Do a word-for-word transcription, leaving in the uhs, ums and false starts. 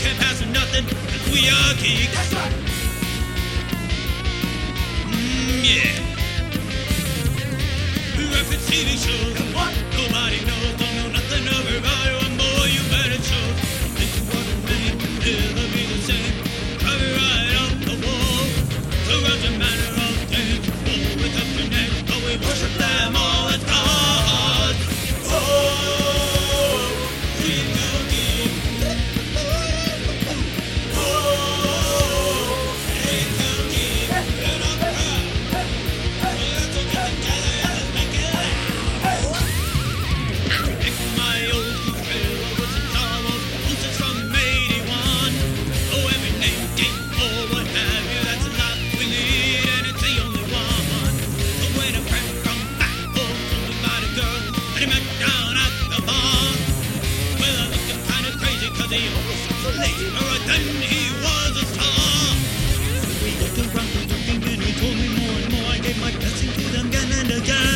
can't pass for nothing, 'cause we are geeks. That's right. Mm, yeah. We reference T V shows. And what? Nobody knows, don't know nothing about it. What more you better choose. This is what it means, it'll be the same. Drive it right off the wall. Surround your manner of things. All with up your name, but we worship them all as gods. Oh, we do geek. Oh, we do geek. Get up, crowd. Let's all get together and let's make it loud. Pick my old trailer with some Star Wars posters from eighty-one. Oh, every name, date, or what have you, that's a lot we need, and it's the only one. But when a friend from back home told me about a girl that he met down at the bar, well, I looked at kind of crazy, 'cause he always seemed so lazy, but right then he was a star. We got around to talking and he told me more and more. I gave my blessing to them again and again.